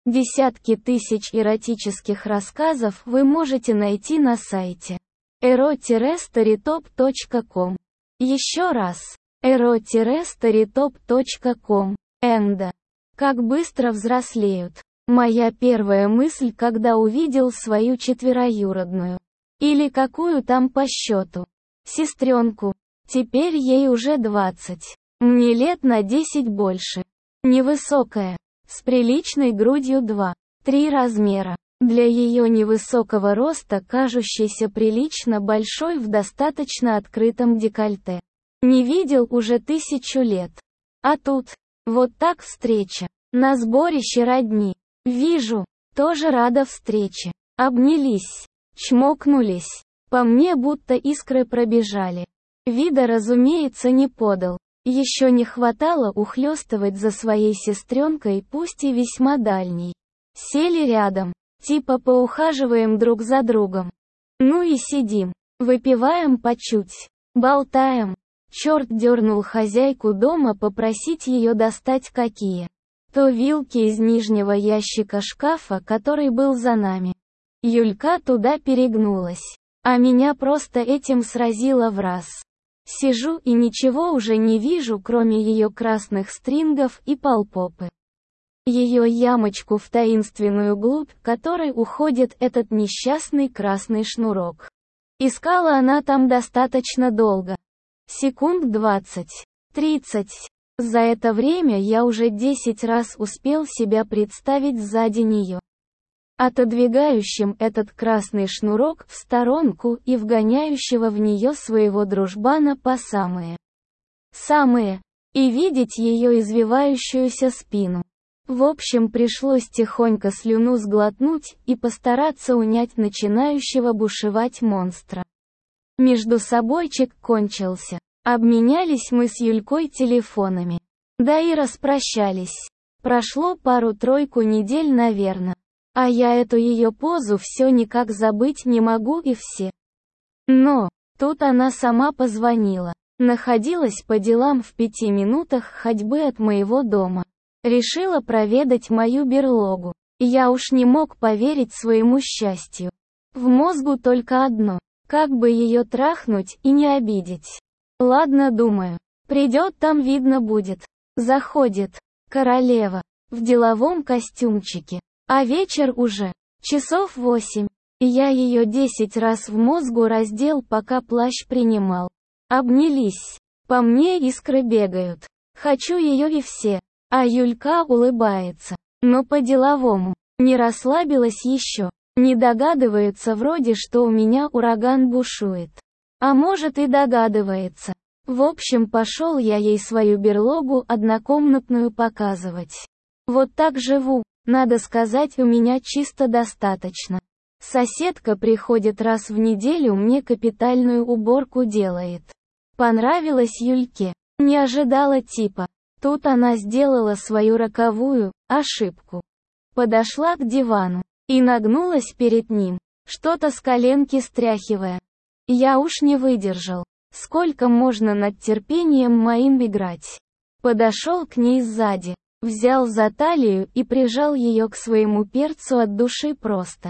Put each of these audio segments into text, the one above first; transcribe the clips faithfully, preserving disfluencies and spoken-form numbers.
Десятки тысяч эротических рассказов вы можете найти на сайте эро стоrytop точка ком. Еще раз. эро стоrytop точка ком. Энда. Как быстро взрослеют. Моя первая мысль, когда увидел свою четвероюродную. Или какую там по счету. Сестренку. Теперь ей уже двадцать. Мне лет на десять больше. Невысокая. С приличной грудью два-три размера. Для ее невысокого роста кажущейся прилично большой в достаточно открытом декольте. Не видел уже тысячу лет. А тут, вот так встреча. На сборище родни. Вижу, тоже рада встрече. Обнялись. Чмокнулись. По мне будто искры пробежали. Вида, разумеется, не подал. Еще не хватало ухлёстывать за своей сестренкой, пусть и весьма дальней. Сели рядом. Типа поухаживаем друг за другом. Ну и сидим. Выпиваем по чуть. Болтаем. Черт дернул хозяйку дома попросить ее достать какие. То вилки из нижнего ящика шкафа, который был за нами. Юлька туда перегнулась. А меня просто этим сразило в раз. Сижу и ничего уже не вижу, кроме ее красных стрингов и полпопы. Ее ямочку в таинственную глубь, которой уходит этот несчастный красный шнурок. Искала она там достаточно долго. Секунд двадцать. тридцать. За это время я уже десять раз успел себя представить сзади нее. Отодвигающим этот красный шнурок в сторонку и вгоняющего в нее своего дружбана по самые. Самые. И видеть ее извивающуюся спину. В общем, пришлось тихонько слюну сглотнуть и постараться унять начинающего бушевать монстра. Междусобойчик кончился. Обменялись мы с Юлькой телефонами. Да и распрощались. Прошло пару-тройку недель, наверное. А я эту ее позу все никак забыть не могу и все. Но, тут она сама позвонила. Находилась по делам в пяти минутах ходьбы от моего дома. Решила проведать мою берлогу. Я уж не мог поверить своему счастью. В мозгу только одно. Как бы ее трахнуть и не обидеть. Ладно, думаю. Придет, там видно будет. Заходит. Королева. В деловом костюмчике. А вечер уже. Часов восемь. Я ее десять раз в мозгу раздел, пока плащ принимал. Обнялись. По мне искры бегают. Хочу ее и все. А Юлька улыбается. Но по-деловому. Не расслабилась еще. Не догадывается вроде, что у меня ураган бушует. А может и догадывается. В общем, пошел я ей свою берлогу однокомнатную показывать. Вот так живу. Надо сказать, у меня чисто достаточно. Соседка приходит раз в неделю, мне капитальную уборку делает. Понравилось Юльке. Не ожидала типа. Тут она сделала свою роковую ошибку. Подошла к дивану и нагнулась перед ним, что-то с коленки стряхивая. Я уж не выдержал. Сколько можно над терпением моим играть? Подошел к ней сзади. Взял за талию и прижал ее к своему перцу от души просто.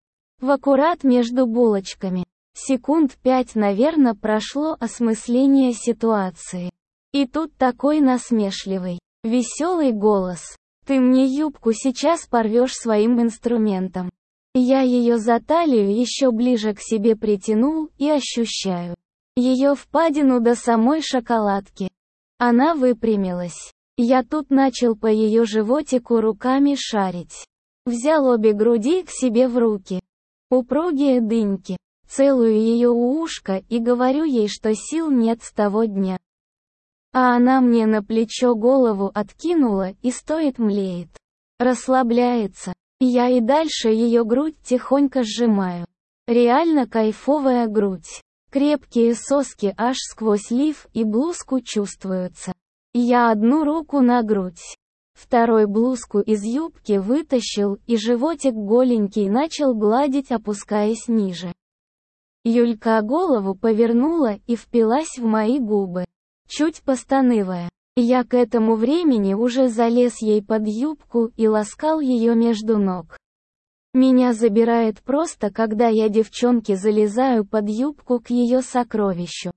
В аккурат между булочками. Секунд пять, наверное, прошло осмысление ситуации. И тут такой насмешливый, веселый голос. Ты мне юбку сейчас порвешь своим инструментом. Я ее за талию еще ближе к себе притянул и ощущаю ее впадину до самой шоколадки. Она выпрямилась. Я тут начал по ее животику руками шарить. Взял обе груди к себе в руки. Упругие дыньки. Целую ее у ушка и говорю ей, что сил нет с того дня. А она мне на плечо голову откинула и стоит млеет. Расслабляется. Я и дальше ее грудь тихонько сжимаю. Реально кайфовая грудь. Крепкие соски аж сквозь лиф и блузку чувствуются. Я одну руку на грудь. Второй блузку из юбки вытащил и животик голенький начал гладить, опускаясь ниже. Юлька голову повернула и впилась в мои губы. Чуть постанывая. Я к этому времени уже залез ей под юбку и ласкал ее между ног. Меня забирает просто, когда я девчонке залезаю под юбку к ее сокровищу.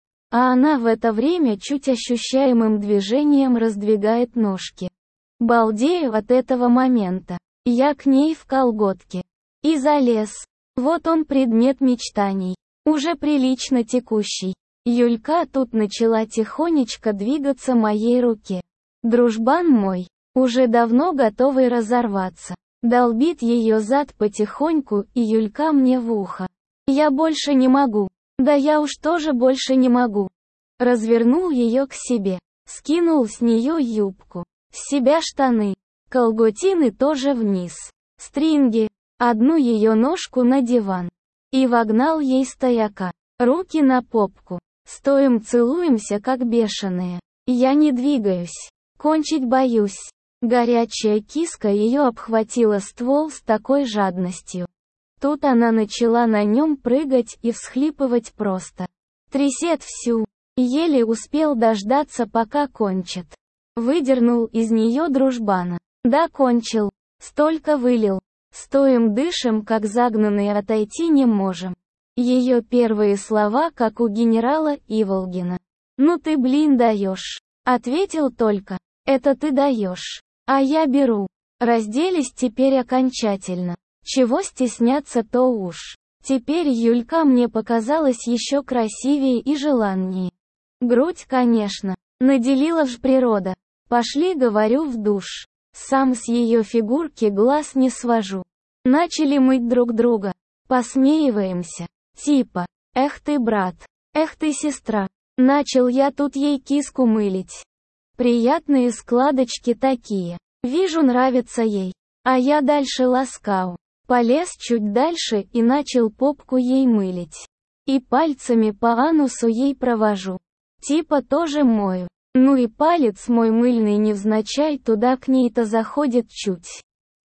А она в это время чуть ощущаемым движением раздвигает ножки. Балдею от этого момента. Я к ней в колготки. И залез. Вот он предмет мечтаний. Уже прилично текущий. Юлька тут начала тихонечко двигаться моей руке. Дружбан мой, уже давно готовый разорваться, долбит ее зад потихоньку, и Юлька мне в ухо. Я больше не могу. Да я уж тоже больше не могу. Развернул ее к себе. Скинул с нее юбку. С себя штаны. Колготины тоже вниз. Стринги. Одну ее ножку на диван. И вогнал ей стояка. Руки на попку. Стоим, целуемся как бешеные. Я не двигаюсь. Кончить боюсь. Горячая киска ее обхватила ствол с такой жадностью. Тут она начала на нем прыгать и всхлипывать просто. Трясет всю. Еле успел дождаться, пока кончит. Выдернул из нее дружбана. Да, кончил. Столько вылил. Стоим, дышим, как загнанные, отойти не можем. Ее первые слова, как у генерала Иволгина. «Ну ты, блин, даешь!» Ответил только. «Это ты даешь. А я беру». Разделись теперь окончательно. Чего стесняться-то уж. Теперь Юлька мне показалась еще красивее и желаннее. Грудь, конечно. Наделила ж природа. Пошли, говорю, в душ. Сам с ее фигурки глаз не свожу. Начали мыть друг друга. Посмеиваемся. Типа, эх ты, брат, эх ты, сестра. Начал я тут ей киску мылить. Приятные складочки такие. Вижу, нравится ей. А я дальше ласкаю. Полез чуть дальше и начал попку ей мылить. И пальцами по анусу ей провожу. Типа тоже мою. Ну и палец мой мыльный невзначай туда к ней-то заходит чуть.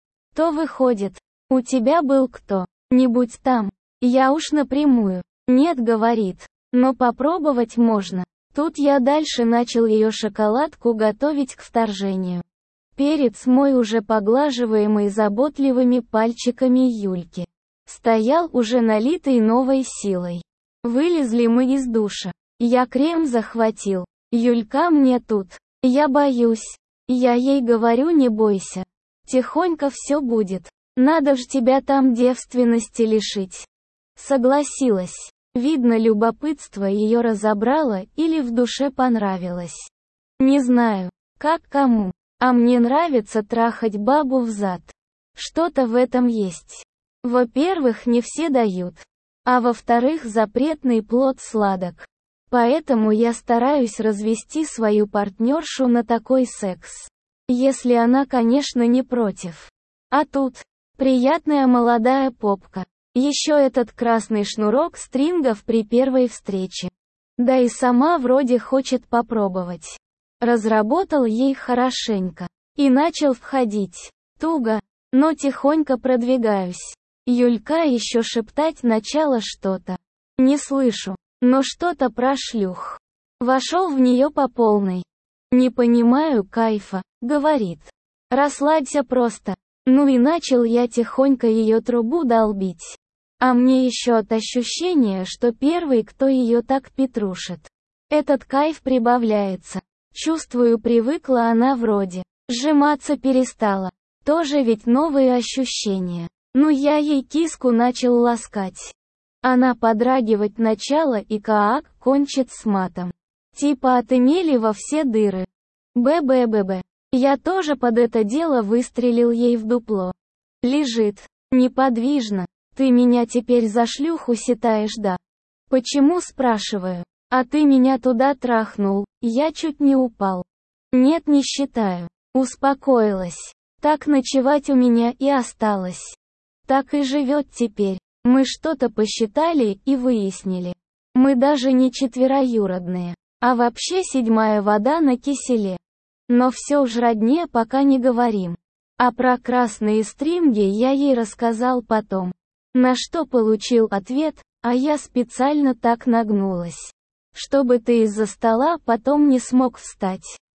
То выходит, у тебя был кто-нибудь там. Я уж напрямую. Нет, говорит. Но попробовать можно. Тут я дальше начал ее шоколадку готовить к вторжению. Перец мой, уже поглаживаемый заботливыми пальчиками Юльки, стоял уже налитый новой силой. Вылезли мы из душа. Я крем захватил. Юлька мне тут. Я боюсь. Я ей говорю, не бойся. Тихонько все будет. Надо ж тебя там девственности лишить. Согласилась. Видно, любопытство ее разобрало или в душе понравилось. Не знаю, как кому. А мне нравится трахать бабу взад. Что-то в этом есть. Во-первых, не все дают. А во-вторых, запретный плод сладок. Поэтому я стараюсь развести свою партнершу на такой секс. Если она, конечно, не против. А тут приятная молодая попка. Еще этот красный шнурок стрингов при первой встрече. Да и сама вроде хочет попробовать. Разработал ей хорошенько. И начал входить. Туго, но тихонько продвигаюсь. Юлька еще шептать начала что-то. Не слышу, но что-то про шлюх. Вошел в нее по полной. Не понимаю кайфа, говорит. Расслабься просто. Ну и начал я тихонько ее трубу долбить. А мне еще от ощущения, что первый, кто ее так петрушит. Этот кайф прибавляется. Чувствую, привыкла она вроде. Сжиматься перестала. Тоже ведь новые ощущения. Ну я ей киску начал ласкать. Она подрагивать начала и каак кончит с матом. Типа отымели во все дыры. Б-б-б-б. Я тоже под это дело выстрелил ей в дупло. Лежит. Неподвижно. Ты меня теперь за шлюху считаешь, да? Почему, спрашиваю? А ты меня туда трахнул. Я чуть не упал. Нет, не считаю. Успокоилась. Так ночевать у меня и осталось. Так и живет теперь. Мы что-то посчитали и выяснили. Мы даже не четвероюродные. А вообще седьмая вода на киселе. Но все ж родне пока не говорим. А про красные стринги я ей рассказал потом. На что получил ответ, а я специально так нагнулась. Чтобы ты из-за стола потом не смог встать.